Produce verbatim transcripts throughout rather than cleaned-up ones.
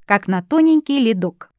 как на тоненький ледок.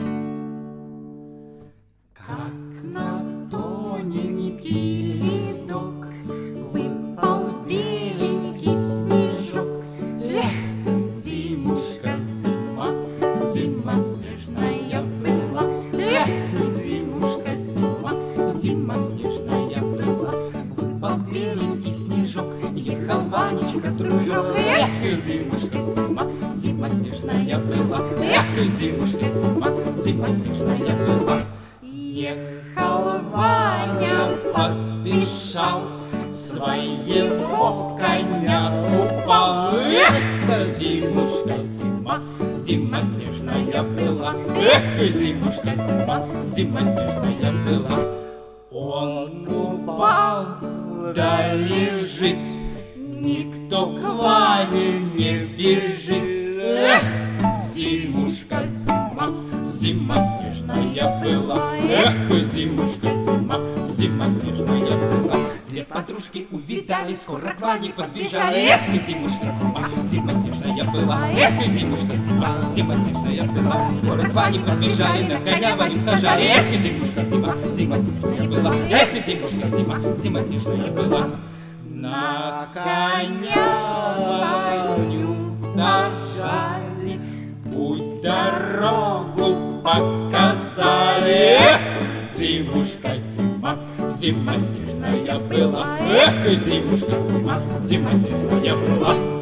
Как на тоненький ледок выпал беленький снежок. Эх, зимушка, зима, зима снежная была. Эх, зимушка, зима, зима снежная была. Выпал беленький снежок, ехал Ванечка дружок. Эх, зимушка, зима, зима снежная была. Эх, зимушка, зима, зима снежная была. Ехал Ваня, поспешал, своего коня упал. Эх, зимушка, зима, зима снежная была. Эх, зимушка, зима, зима снежная была. Он упал, да лежит, никто к Ване не бежит. Эх, зимушка, зима, зима снежная была. Эх, зимушка, зима, зима снежная была. Две подружки увидали, скоро к Ване подбежали. Эх, зимушка, зима, зима снежная была. Эх, зимушка, зима, зима снежная была. Скоро к Ване подбежали, на коня Ваню сажали. Эх, зимушка, зима, зима снежная была. Эх, зимушка, зима, зима снежная была. На коня Ваню сажали, путь дорогу показали. Эх, зимушка, зима, зима снежная была. Эх, зимушка, зима, зима снежная была.